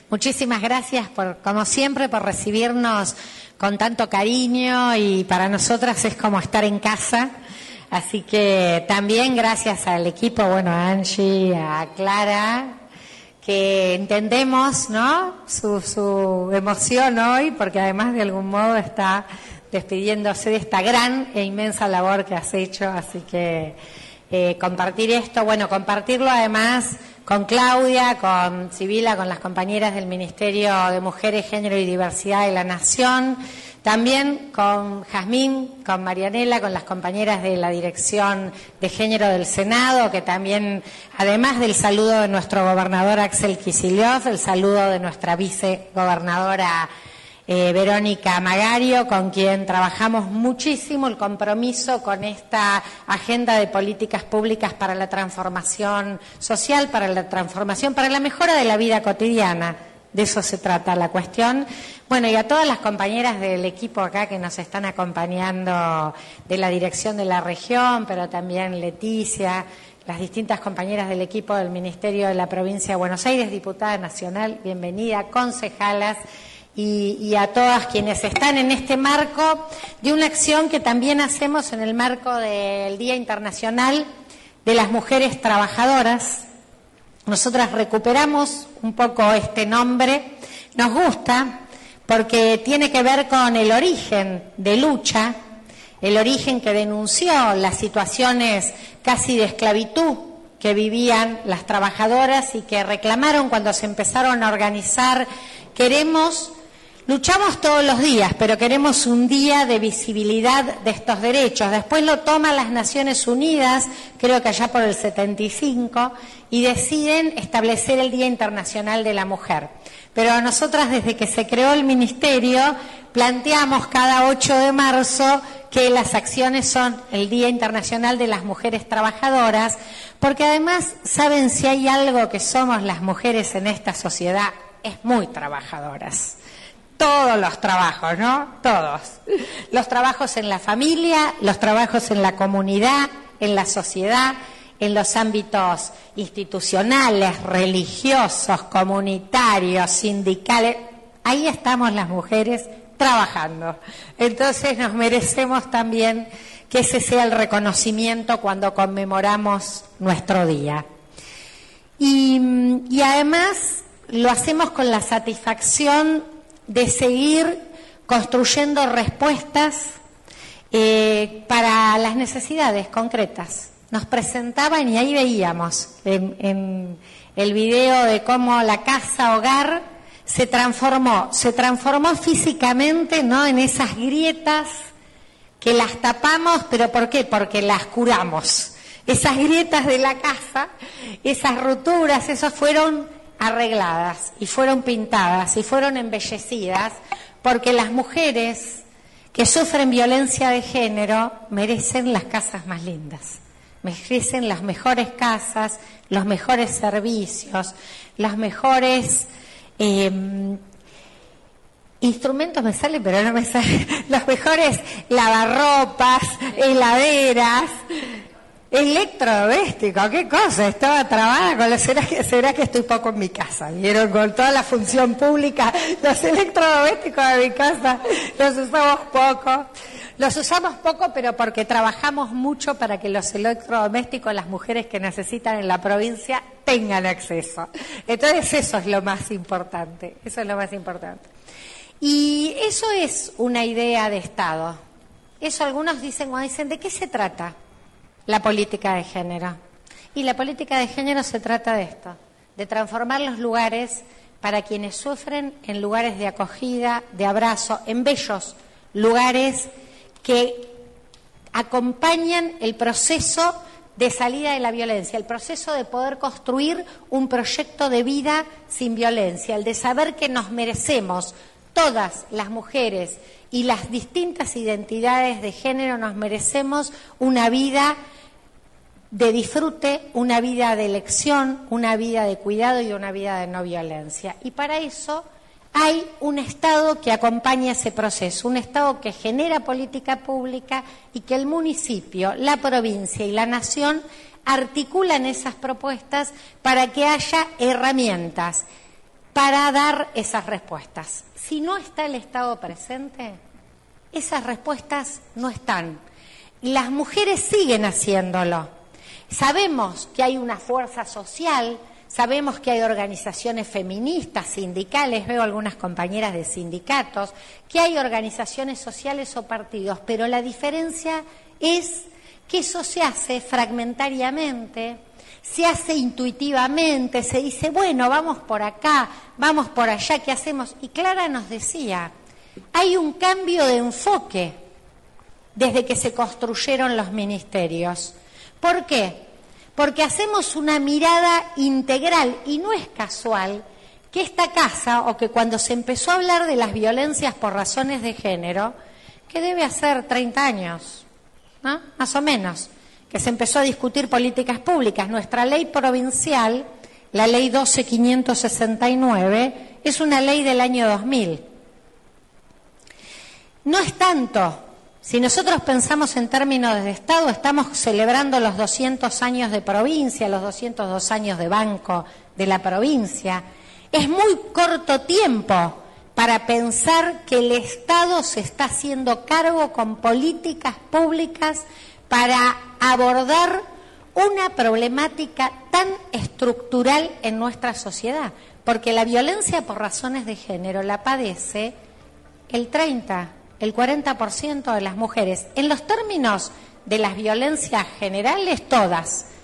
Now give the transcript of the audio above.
Muchísimas gracias, como siempre, por recibirnos con tanto cariño, y para nosotras es como estar en casa. Así que también gracias al equipo, a Angie, a Clara, que entendemos, ¿no?, su emoción hoy, porque además de algún modo está despidiéndose de esta gran e inmensa labor que has hecho. Así que compartir esto, compartirlo además con Claudia, con Sibila, con las compañeras del Ministerio de Mujeres, Género y Diversidad de la Nación, también con Jazmín, con Marianela, con las compañeras de la Dirección de Género del Senado, que también, además del saludo de nuestro gobernador Axel Kicillof, el saludo de nuestra vicegobernadora Verónica Magario, con quien trabajamos muchísimo el compromiso con esta agenda de políticas públicas para la transformación social, para la transformación, para la mejora de la vida cotidiana. De eso se trata la cuestión. Y a todas las compañeras del equipo acá que nos están acompañando de la dirección de la región, pero también Leticia, las distintas compañeras del equipo del Ministerio de la Provincia de Buenos Aires, diputada nacional, bienvenida, concejalas, y a todas quienes están en este marco de una acción que también hacemos en el marco del Día Internacional de las Mujeres Trabajadoras. Nosotras recuperamos un poco este nombre, nos gusta porque tiene que ver con el origen de lucha, el origen que denunció las situaciones casi de esclavitud que vivían las trabajadoras y que reclamaron cuando se empezaron a organizar. Luchamos todos los días, pero queremos un día de visibilidad de estos derechos. Después lo toman las Naciones Unidas, creo que allá por el 75, y deciden establecer el Día Internacional de la Mujer. Pero nosotras, desde que se creó el Ministerio, planteamos cada 8 de marzo que las acciones son el Día Internacional de las Mujeres Trabajadoras, porque además, ¿saben si hay algo que somos las mujeres en esta sociedad? Es muy trabajadoras. Todos los trabajos, ¿no? Todos. Los trabajos en la familia, los trabajos en la comunidad, en la sociedad, en los ámbitos institucionales, religiosos, comunitarios, sindicales. Ahí estamos las mujeres trabajando. Entonces nos merecemos también que ese sea el reconocimiento cuando conmemoramos nuestro día. Y además lo hacemos con la satisfacción de seguir construyendo respuestas para las necesidades concretas. Nos presentaban, y ahí veíamos en el video de cómo la casa hogar se transformó físicamente, ¿no?, en esas grietas que las tapamos, pero ¿por qué? Porque las curamos. Esas grietas de la casa, esas roturas, esas fueron arregladas y fueron pintadas y fueron embellecidas, porque las mujeres que sufren violencia de género merecen las casas más lindas, merecen las mejores casas, los mejores servicios, los mejores instrumentos, me sale pero no me sale, los mejores lavarropas, heladeras, electrodoméstico. ¿Qué cosa? Estaba trabada con los... ¿Será que estoy poco en mi casa? ¿Vieron? Con toda la función pública, los electrodomésticos de mi casa los usamos poco. Los usamos poco, pero porque trabajamos mucho para que los electrodomésticos, las mujeres que necesitan en la provincia, tengan acceso. Entonces eso es lo más importante. Eso es lo más importante. Y eso es una idea de Estado. Eso algunos dicen, ¿de qué se trata la política de género? Y la política de género se trata de esto, de transformar los lugares para quienes sufren en lugares de acogida, de abrazo, en bellos lugares que acompañan el proceso de salida de la violencia, el proceso de poder construir un proyecto de vida sin violencia, el de saber que nos merecemos, todas las mujeres y las distintas identidades de género, nos merecemos una vida de disfrute, una vida de elección, una vida de cuidado y una vida de no violencia. Y para eso hay un Estado que acompaña ese proceso, un Estado que genera política pública y que el municipio, la provincia y la nación articulan esas propuestas para que haya herramientas para dar esas respuestas. Si no está el Estado presente, esas respuestas no están. Y las mujeres siguen haciéndolo. Sabemos que hay una fuerza social, sabemos que hay organizaciones feministas, sindicales, veo algunas compañeras de sindicatos, que hay organizaciones sociales o partidos, pero la diferencia es que eso se hace fragmentariamente, se hace intuitivamente, se dice, bueno, vamos por acá, vamos por allá, ¿qué hacemos? Y Clara nos decía, hay un cambio de enfoque desde que se construyeron los ministerios. ¿Por qué? Porque hacemos una mirada integral y no es casual que esta casa, o que cuando se empezó a hablar de las violencias por razones de género, que debe hacer 30 años, ¿no? Más o menos, que se empezó a discutir políticas públicas. Nuestra ley provincial, la ley 12.569, es una ley del año 2000. No es tanto. Si nosotros pensamos en términos de Estado, estamos celebrando los 200 años de provincia, los 202 años de banco de la provincia. Es muy corto tiempo para pensar que el Estado se está haciendo cargo con políticas públicas para abordar una problemática tan estructural en nuestra sociedad. Porque la violencia por razones de género la padece el 40% de las mujeres. En los términos de las violencias generales, todas.